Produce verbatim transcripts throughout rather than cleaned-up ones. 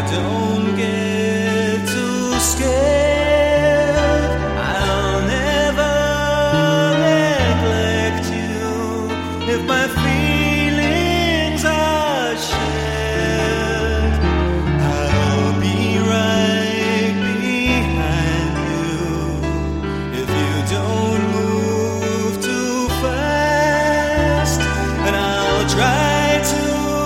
don't get too scared, I'll never neglect you if my feelings are shared. I'll be right behind you if you don't move too fast, and I'll try to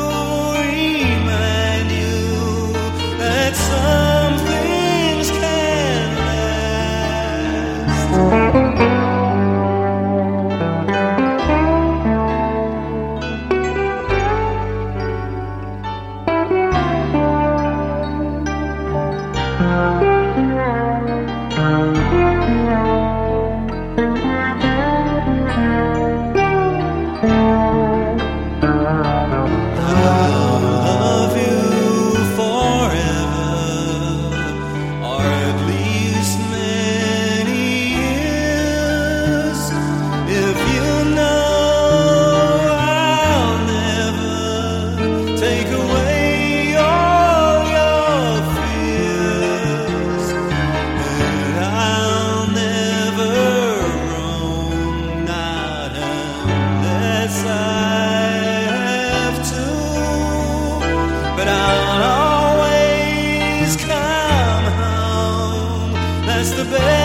remind you that some things can last. I'll love you forever, or at least many years. If you know I'll never take away all your fears, and I'll never roam, not unless I have to, but I'll always come home. That's the best